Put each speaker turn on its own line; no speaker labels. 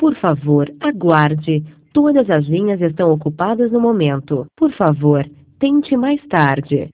Por favor, aguarde. Todas as linhas estão ocupadas no momento. Por favor, tente mais tarde.